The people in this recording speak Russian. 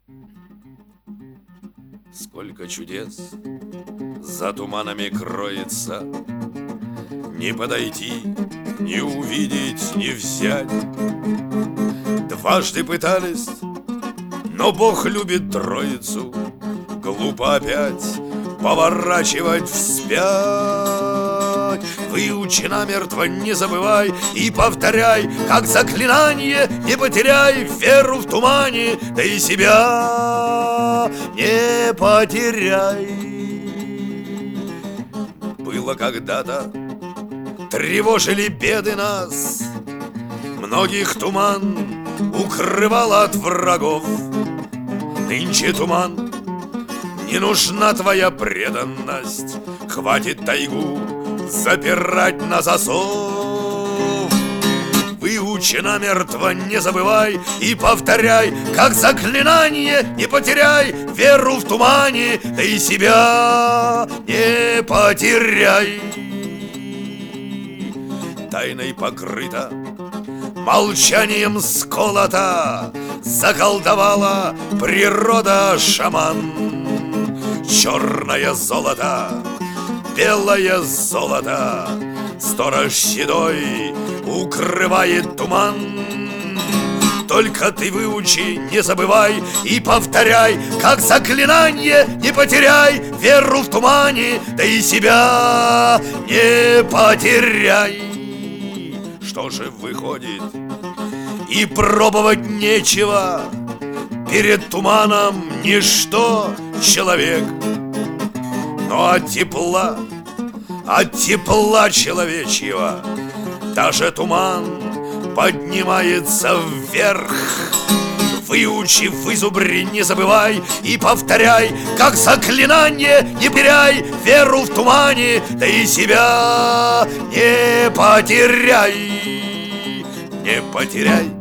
Сколько чудес за туманами кроется, не подойти, не увидеть, не взять. Дважды пытались, но Бог любит троицу. Глупо опять поворачивать вспять. Выучи намертво, не забывай и повторяй, как заклинание, не потеряй веру в тумане, да и себя не потеряй. Было когда-то, тревожили беды нас, многих туман укрывал от врагов. Нынче туман, не нужна твоя преданность, хватит тайгу запирать на засов. Выучи намертво, не забывай и повторяй, как заклинание, не потеряй веру в тумане, да и себя не потеряй. Тайной покрыта, молчанием сколота, заколдовала природа шаман. Черное золото, белое золото, сторож седой укрывает туман. Только ты выучи, не забывай и повторяй, как заклинание, не потеряй веру в тумане, да и себя не потеряй. Что же выходит, и пробовать нечего, перед туманом ничто человек. Но от тепла человечьего даже туман поднимается вверх. Выучи, вызубри, не забывай и повторяй, как заклинание, не теряй веру в тумане, да и себя не потеряй. Не потеряй.